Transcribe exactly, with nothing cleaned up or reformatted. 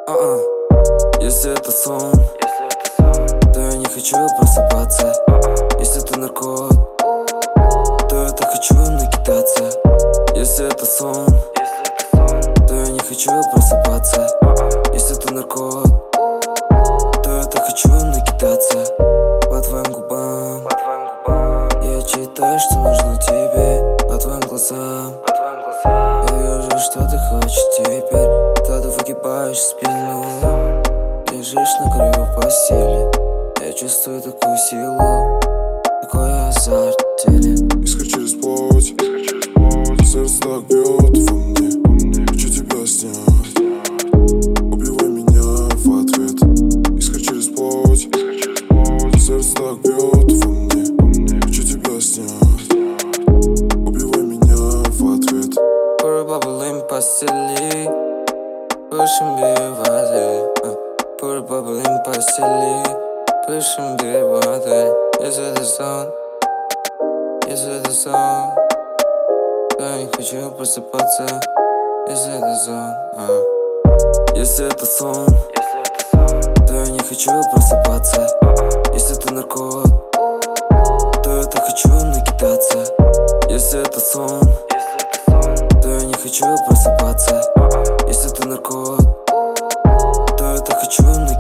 А-а. Если это сон, то я не хочу просыпаться. Если это наркот, то я так хочу накидаться. Если это сон, то я не хочу просыпаться. Если это наркот, то я так хочу накидаться. По твоим губам я читаю, что нужно тебе. По твоим глазам я вижу, что ты хочешь теперь. Когда ты выгибаешь спину, лежишь на краю постели, я чувствую такую силу, такой азарт в теле. Искра через плоть, сердце так бьет во мне. Хочу тебя снять, убивай меня в ответ. Искра через плоть, сердце так бьет во мне. Хочу тебя снять, убивай меня в ответ. Pour a bubble in постели, пышем в воде. Pour a bubble in постели, пышем в воде. Если это сон, если это сон, то я не хочу просыпаться. Если это сон, а. Если это сон, то я не хочу просыпаться. Если это наркот, то я так хочу накидаться. Если это сон, то я не хочу просыпаться. Если это наркот, то я так хочу накидаться.